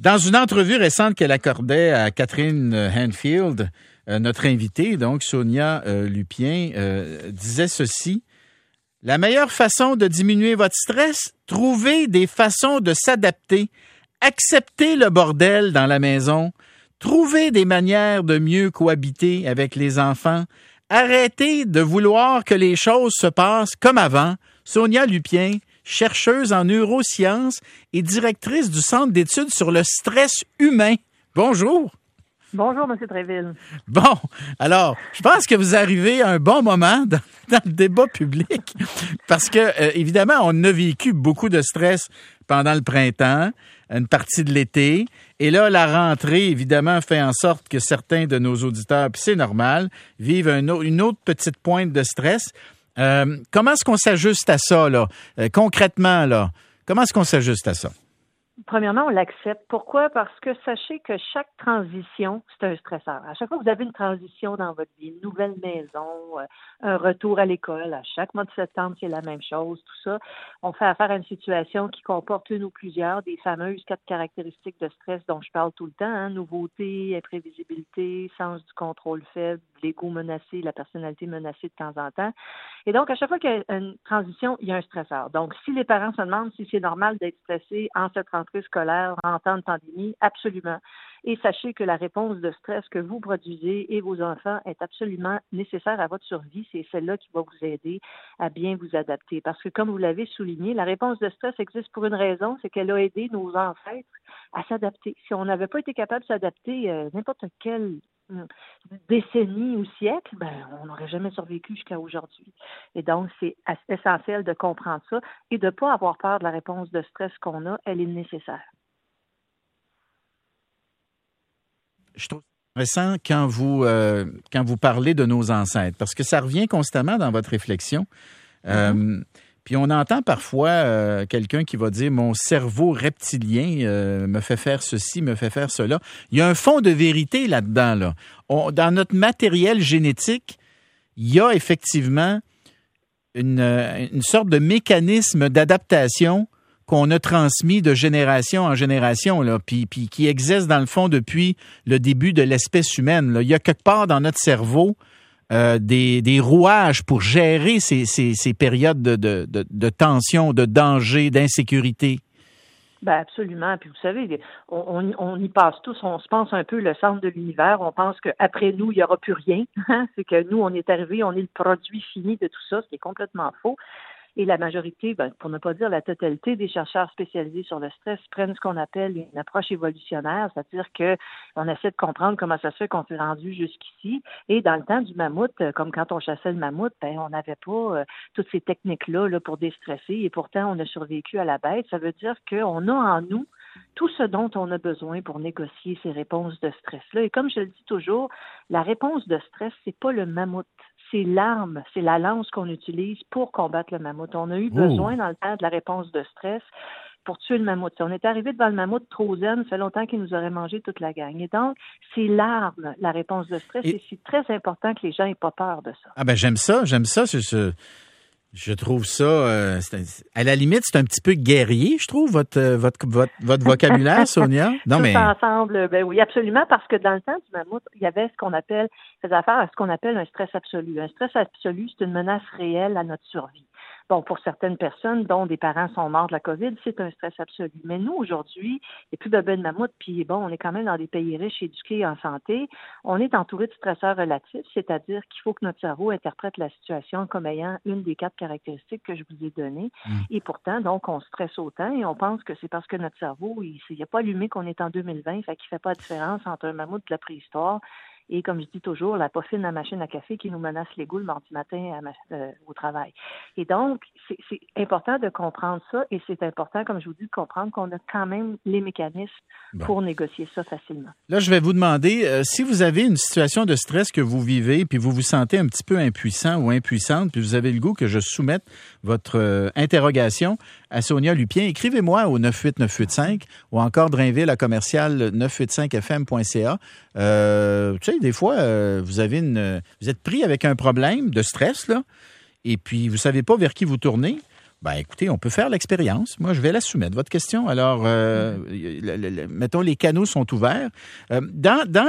Dans une entrevue récente qu'elle accordait à Catherine Hanfield, notre invitée, donc Sonia Lupien, disait ceci: « La meilleure façon de diminuer votre stress, trouver des façons de s'adapter, accepter le bordel dans la maison, trouver des manières de mieux cohabiter avec les enfants, arrêter de vouloir que les choses se passent comme avant. » Sonia Lupien, chercheuse en neurosciences et directrice du Centre d'études sur le stress humain. Bonjour. Bonjour, M. Tréville. Bon, alors, je pense que vous arrivez à un bon moment dans le débat public parce que, évidemment, on a vécu beaucoup de stress pendant le printemps, une partie de l'été, et là, la rentrée, évidemment, fait en sorte que certains de nos auditeurs, puis c'est normal, vivent une autre petite pointe de stress. Comment est-ce qu'on s'ajuste à ça, là? Concrètement, là, comment est-ce qu'on s'ajuste à ça? Premièrement, on l'accepte. Pourquoi? Parce que sachez que chaque transition, c'est un stresseur. À chaque fois que vous avez une transition dans votre vie, une nouvelle maison, un retour à l'école, à chaque mois de septembre, c'est la même chose, tout ça, on fait affaire à une situation qui comporte une ou plusieurs des fameuses 4 caractéristiques de stress dont je parle tout le temps, hein, nouveauté, imprévisibilité, sens du contrôle faible, l'ego menacé, la personnalité menacée de temps en temps. Et donc, à chaque fois qu'il y a une transition, il y a un stresseur. Donc, si les parents se demandent si c'est normal d'être stressé en cette rentrée scolaire, en temps de pandémie, absolument. Et sachez que la réponse de stress que vous produisez et vos enfants est absolument nécessaire à votre survie. C'est celle-là qui va vous aider à bien vous adapter. Parce que, comme vous l'avez souligné, la réponse de stress existe pour une raison, c'est qu'elle a aidé nos ancêtres à s'adapter. Si on n'avait pas été capable de s'adapter, n'importe quelle décennies ou siècles, on n'aurait jamais survécu jusqu'à aujourd'hui. Et donc, c'est essentiel de comprendre ça et de ne pas avoir peur de la réponse de stress qu'on a. Elle est nécessaire. Je trouve intéressant quand vous parlez de nos ancêtres, parce que ça revient constamment dans votre réflexion. Puis on entend parfois quelqu'un qui va dire « mon cerveau reptilien me fait faire ceci, me fait faire cela ». Il y a un fond de vérité là-dedans. Là. Dans notre matériel génétique, il y a effectivement une sorte de mécanisme d'adaptation qu'on a transmis de génération en génération, là, puis qui existe dans le fond depuis le début de l'espèce humaine. Là. Il y a quelque part dans notre cerveau des rouages pour gérer ces périodes de tension, de danger, d'insécurité. Absolument. Puis vous savez, on y passe tous, on se pense un peu le centre de l'univers, on pense qu'après nous, il n'y aura plus rien. C'est que nous, on est arrivé, on est le produit fini de tout ça, ce qui est complètement faux. Et la majorité, pour ne pas dire la totalité des chercheurs spécialisés sur le stress, prennent ce qu'on appelle une approche évolutionnaire, c'est-à-dire qu'on essaie de comprendre comment ça se fait qu'on s'est rendu jusqu'ici. Et dans le temps du mammouth, comme quand on chassait le mammouth, on n'avait pas toutes ces techniques-là pour déstresser, et pourtant on a survécu à la bête. Ça veut dire qu'on a en nous tout ce dont on a besoin pour négocier ces réponses de stress-là. Et comme je le dis toujours, la réponse de stress, c'est pas le mammouth. C'est l'arme, c'est la lance qu'on utilise pour combattre le mammouth. On a eu besoin dans le temps de la réponse de stress pour tuer le mammouth. Si on est arrivé devant le mammouth trop zen, ça fait longtemps qu'il nous aurait mangé toute la gang. Et donc, c'est l'arme, la réponse de stress, et c'est très important que les gens n'aient pas peur de ça. Ah j'aime ça. Je trouve ça, à la limite, c'est un petit peu guerrier, je trouve, votre vocabulaire, Sonia. Non, mais ensemble, oui, absolument, parce que dans le temps du mammouth, il y avait faisait affaire à ce qu'on appelle un stress absolu. Un stress absolu, c'est une menace réelle à notre survie. Bon, pour certaines personnes dont des parents sont morts de la COVID, c'est un stress absolu. Mais nous, aujourd'hui, il n'y a plus de mammouth, puis on est quand même dans des pays riches, éduqués en santé. On est entouré de stresseurs relatifs, c'est-à-dire qu'il faut que notre cerveau interprète la situation comme ayant une des 4 caractéristiques que je vous ai données. Et pourtant, donc, on stresse autant et on pense que c'est parce que notre cerveau, il n'a pas allumé qu'on est en 2020, fait qu'il ne fait pas de différence entre un mammouth de la préhistoire et, comme je dis toujours, la poffine à machine à café qui nous menace l'égout le mardi matin au travail. Et donc, c'est important de comprendre ça, et c'est important, comme je vous dis, de comprendre qu'on a quand même les mécanismes pour négocier ça facilement. Là, je vais vous demander, si vous avez une situation de stress que vous vivez, puis vous vous sentez un petit peu impuissant ou impuissante, puis vous avez le goût que je soumette votre interrogation à Sonia Lupien, écrivez-moi au 98985 ou encore drainville@985fm.ca. Tu sais, des fois, vous êtes pris avec un problème de stress, là, et puis vous savez pas vers qui vous tournez. Ben, écoutez, on peut faire l'expérience. Moi, je vais la soumettre, votre question. Alors, mettons, les canaux sont ouverts. Dans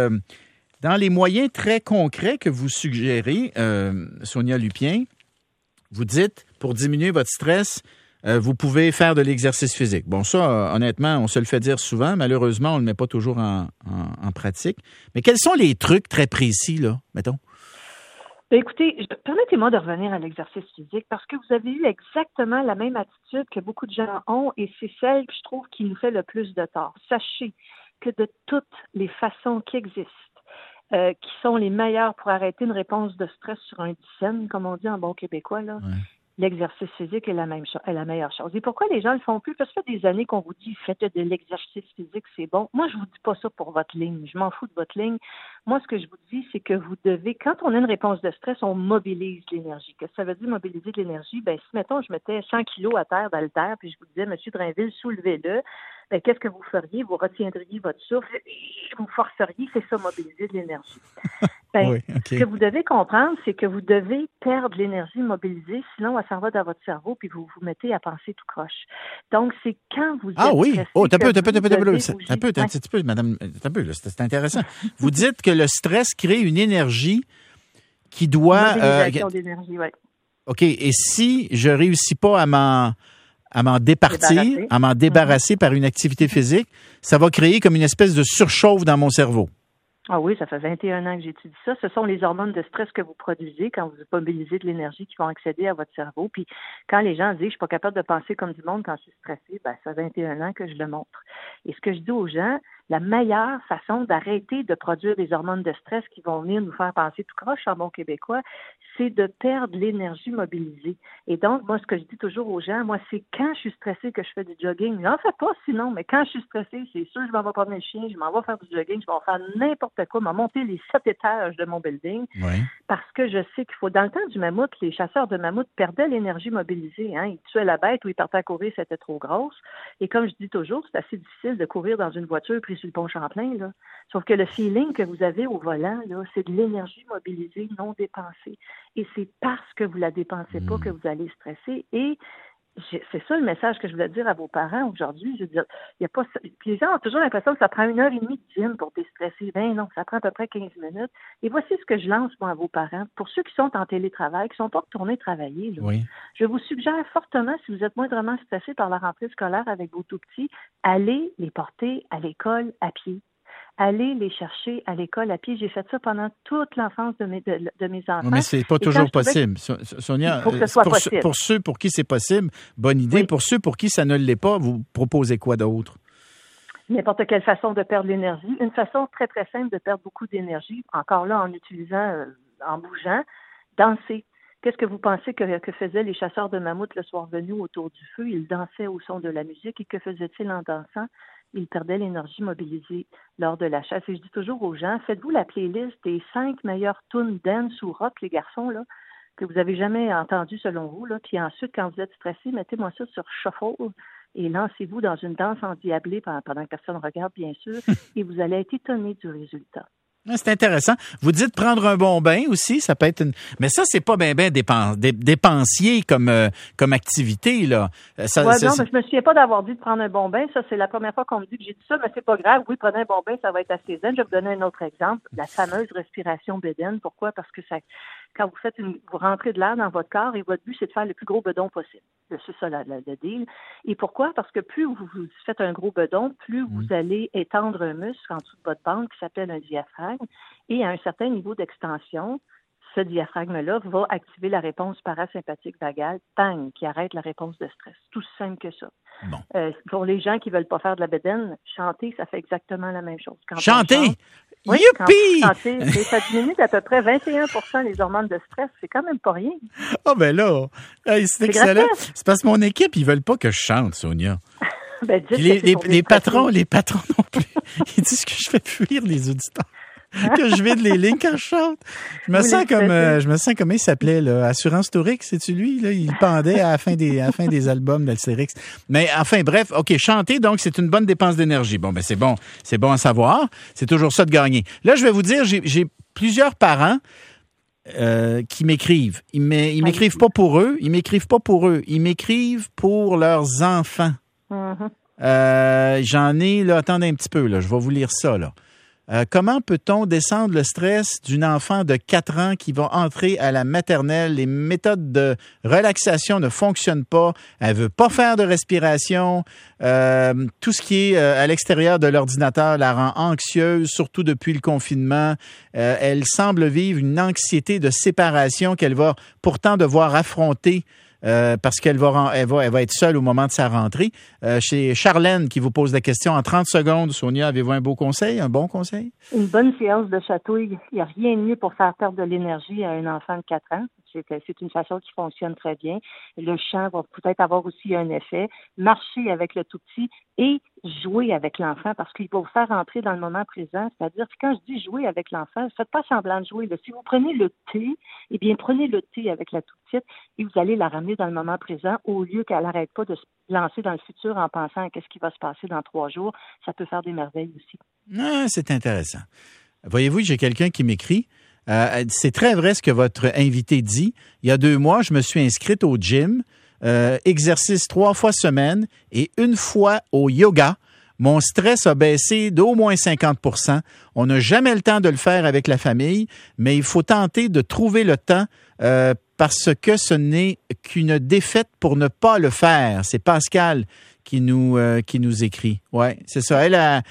les moyens très concrets que vous suggérez, Sonia Lupien, vous dites, pour diminuer votre stress, vous pouvez faire de l'exercice physique. Bon, ça, honnêtement, on se le fait dire souvent. Malheureusement, on ne le met pas toujours en pratique. Mais quels sont les trucs très précis, là, mettons? Écoutez, permettez-moi de revenir à l'exercice physique parce que vous avez eu exactement la même attitude que beaucoup de gens ont et c'est celle que je trouve qui nous fait le plus de tort. Sachez que de toutes les façons qui existent, qui sont les meilleures pour arrêter une réponse de stress sur un dixaine, comme on dit en bon québécois, là, l'exercice physique est la meilleure chose. Et pourquoi les gens le font plus? Parce que ça fait des années qu'on vous dit faites de l'exercice physique, c'est bon. Moi, je vous dis pas ça pour votre ligne. Je m'en fous de votre ligne. Moi, ce que je vous dis, c'est que vous devez, quand on a une réponse de stress, on mobilise l'énergie. Qu'est-ce que ça veut dire mobiliser de l'énergie? Ben, si, mettons, je mettais 100 kilos à terre d'haltère, puis je vous disais, Monsieur Drainville, soulevez-le, ben, qu'est-ce que vous feriez? Vous retiendriez votre souffle, vous forceriez, c'est ça, mobiliser de l'énergie. Ben, oui, okay. Ce que vous devez comprendre, c'est que vous devez perdre l'énergie mobilisée, sinon elle s'en va dans votre cerveau, puis vous vous mettez à penser tout croche. Donc, c'est quand vous êtes stressé... t'as peu, madame, c'est intéressant. Vous dites que le stress crée une énergie qui doit... Mobilisation d'énergie, oui. OK, et si je réussis pas à m'en débarrasser par une activité physique, ça va créer comme une espèce de surchauffe dans mon cerveau. Ah oui, ça fait 21 ans que j'étudie ça. Ce sont les hormones de stress que vous produisez quand vous mobilisez de l'énergie qui vont accéder à votre cerveau. Puis quand les gens disent « je suis pas capable de penser comme du monde quand je suis stressé », ben ça fait 21 ans que je le montre. Et ce que je dis aux gens, la meilleure façon d'arrêter de produire des hormones de stress qui vont venir nous faire penser tout croche en bon québécois, c'est de perdre l'énergie mobilisée. Et donc, moi, ce que je dis toujours aux gens, moi, c'est quand je suis stressée que je fais du jogging. J'en fais pas sinon, mais quand je suis stressée, c'est sûr, je m'en vais promener le chien, je m'en vais faire du jogging, je vais faire n'importe quoi, m'en monter les 7 étages de mon building. Oui. Parce que je sais qu'il faut, dans le temps du mammouth, les chasseurs de mammouth perdaient l'énergie mobilisée. Hein. Ils tuaient la bête ou ils partaient à courir, c'était trop grosse. Et comme je dis toujours, c'est assez difficile de courir dans une voiture prise sur le pont Champlain, là. Sauf que le feeling que vous avez au volant, là, c'est de l'énergie mobilisée non dépensée. Et c'est parce que vous la dépensez pas que vous allez stresser. Et c'est ça le message que je voulais dire à vos parents aujourd'hui. Je veux dire, il y a pas. Puis les gens ont toujours l'impression que ça prend 1h30 de gym pour déstresser. Ben non, ça prend à peu près 15 minutes. Et voici ce que je lance moi à vos parents. Pour ceux qui sont en télétravail, qui ne sont pas retournés travailler, là, je vous suggère fortement, si vous êtes moindrement stressé par la rentrée scolaire avec vos tout-petits, allez les porter à l'école à pied. Allez les chercher à l'école à pied. J'ai fait ça pendant toute l'enfance de mes enfants. Mais c'est pas toujours possible. Sonia, il faut que ce soit possible. Pour ceux pour qui c'est possible, bonne idée. Oui. Pour ceux pour qui ça ne l'est pas, vous proposez quoi d'autre? N'importe quelle façon de perdre l'énergie. Une façon très, très simple de perdre beaucoup d'énergie, encore là, en utilisant, en bougeant, danser. Qu'est-ce que vous pensez que faisaient les chasseurs de mammouths le soir venu autour du feu? Ils dansaient au son de la musique. Et que faisaient-ils en dansant? Ils perdaient l'énergie mobilisée lors de la chasse. Et je dis toujours aux gens, faites-vous la playlist des 5 meilleures tunes dance ou rock, les garçons, là, que vous avez jamais entendu selon vous. Là. Puis ensuite, quand vous êtes stressé, mettez-moi ça sur shuffle et lancez-vous dans une danse endiablée pendant que personne ne regarde, bien sûr, et vous allez être étonné du résultat. C'est intéressant. Vous dites prendre un bon bain aussi, ça peut être une... Mais ça, c'est pas bien dépensier comme activité, là. Mais je me souviens pas d'avoir dit de prendre un bon bain. Ça, c'est la première fois qu'on me dit que j'ai dit ça, mais c'est pas grave. Oui, prenez un bon bain, ça va être assez zen. Je vais vous donner un autre exemple. La fameuse respiration bédaine. Pourquoi? Parce que ça, quand vous faites vous rentrez de l'air dans votre corps et votre but, c'est de faire le plus gros bedon possible. C'est ça, le deal. Et pourquoi? Parce que plus vous faites un gros bedon, plus vous allez étendre un muscle en dessous de votre bande qui s'appelle un diaphragme. Et à un certain niveau d'extension, ce diaphragme-là va activer la réponse parasympathique vagale, bang, qui arrête la réponse de stress. Tout simple que ça. Bon. Pour les gens qui ne veulent pas faire de la bédaine, chanter, ça fait exactement la même chose. Chanter? Oui, youpi! Ça diminue d'à peu près 21% les hormones de stress. C'est quand même pas rien. Ah ben là, c'est excellent. C'est parce que mon équipe, ils veulent pas que je chante, Sonia. Ben, les patrons non plus. Ils disent que je fais fuir les auditeurs. Que je vide les lignes quand je chante. Je me sens comme il s'appelait, là. Assurance Tourix, c'est-tu lui, là? Il pendait à la fin des albums d'Alcérix. Mais enfin, bref, OK, chanter, donc, c'est une bonne dépense d'énergie. Bon, ben, c'est bon à savoir. C'est toujours ça de gagner. Là, je vais vous dire, j'ai plusieurs parents qui m'écrivent. Ils m'écrivent pas pour eux, ils m'écrivent pour leurs enfants. J'en ai, là, attendez un petit peu, là, je vais vous lire ça, là. Comment peut-on descendre le stress d'une enfant de 4 ans qui va entrer à la maternelle? Les méthodes de relaxation ne fonctionnent pas. Elle veut pas faire de respiration. Tout ce qui est à l'extérieur de l'ordinateur la rend anxieuse, surtout depuis le confinement. Elle semble vivre une anxiété de séparation qu'elle va pourtant devoir affronter. Parce qu'elle va être seule au moment de sa rentrée. Chez Charlène qui vous pose la question en 30 secondes, Sonia, avez-vous un bon conseil? Une bonne séance de chatouille. Il n'y a rien de mieux pour faire perdre de l'énergie à un enfant de 4 ans. C'est une façon qui fonctionne très bien. Le chant va peut-être avoir aussi un effet. Marcher avec le tout petit et jouer avec l'enfant parce qu'il va vous faire entrer dans le moment présent. C'est-à-dire que quand je dis jouer avec l'enfant, faites pas semblant de jouer. Là. Si vous prenez le thé, eh bien, prenez le thé avec la toute petite et vous allez la ramener dans le moment présent au lieu qu'elle n'arrête pas de se lancer dans le futur en pensant à qu'est-ce qui va se passer dans 3 jours. Ça peut faire des merveilles aussi. Ah, c'est intéressant. Voyez-vous, j'ai quelqu'un qui m'écrit. C'est très vrai ce que votre invité dit. Il y a 2 mois, je me suis inscrite au gym, exercice 3 fois semaine et 1 fois au yoga. Mon stress a baissé d'au moins 50%. On n'a jamais le temps de le faire avec la famille, mais il faut tenter de trouver le temps parce que ce n'est qu'une défaite pour ne pas le faire. C'est Pascal qui nous écrit. Ouais, c'est ça. Elle a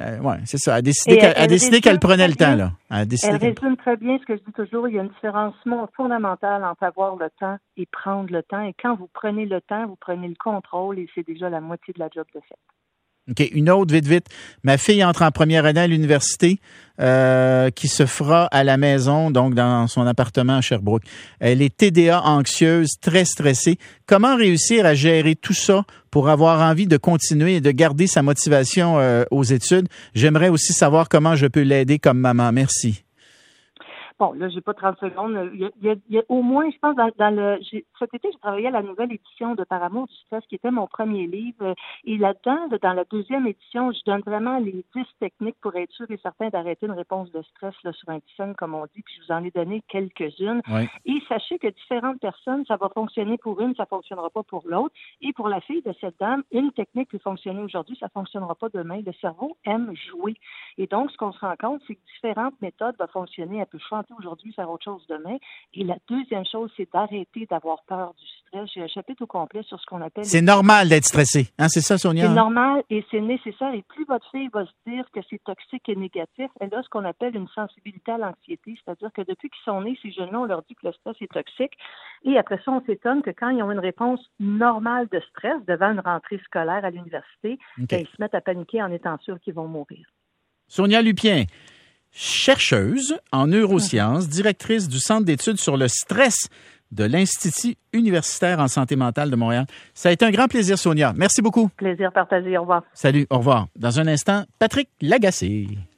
décidé qu'elle prenait le temps, là. Elle résume très bien ce que je dis toujours. Il y a une différence fondamentale entre avoir le temps et prendre le temps. Et quand vous prenez le temps, vous prenez le contrôle et c'est déjà la moitié de la job de fait. OK. Une autre, vite. Ma fille entre en première année à l'université qui se fera à la maison, donc dans son appartement à Sherbrooke. Elle est TDA anxieuse, très stressée. Comment réussir à gérer tout ça pour avoir envie de continuer et de garder sa motivation aux études? J'aimerais aussi savoir comment je peux l'aider comme maman. Merci. Bon, là, j'ai pas 30 secondes. Il y a au moins, je pense, cet été, j'ai travaillé à la nouvelle édition de Par amour du stress, qui était mon premier livre. Et là-dedans, dans la 2e édition, je donne vraiment les 10 techniques pour être sûr et certain d'arrêter une réponse de stress là, sur un petit comme on dit. Puis je vous en ai donné quelques-unes. Oui. Et sachez que différentes personnes, ça va fonctionner pour une, ça fonctionnera pas pour l'autre. Et pour la fille de cette dame, une technique peut fonctionner aujourd'hui, ça fonctionnera pas demain. Le cerveau aime jouer. Et donc, ce qu'on se rend compte, c'est que différentes méthodes vont fonctionner. Elle peut chanter aujourd'hui, faire autre chose demain. Et la deuxième chose, c'est d'arrêter d'avoir peur du stress. J'ai un chapitre au complet sur ce qu'on appelle... C'est normal d'être stressé. Hein, c'est ça, Sonia? C'est normal et c'est nécessaire. Et plus votre fille va se dire que c'est toxique et négatif, elle a ce qu'on appelle une sensibilité à l'anxiété. C'est-à-dire que depuis qu'ils sont nés, ces jeunes-là, on leur dit que le stress est toxique. Et après ça, on s'étonne que quand ils ont une réponse normale de stress devant une rentrée scolaire à l'université, okay, ils se mettent à paniquer en étant sûrs qu'ils vont mourir. Sonia Lupien, chercheuse en neurosciences, directrice du Centre d'études sur le stress de l'Institut universitaire en santé mentale de Montréal. Ça a été un grand plaisir, Sonia. Merci beaucoup. Plaisir partagé. Au revoir. Salut, au revoir. Dans un instant, Patrick Lagacé.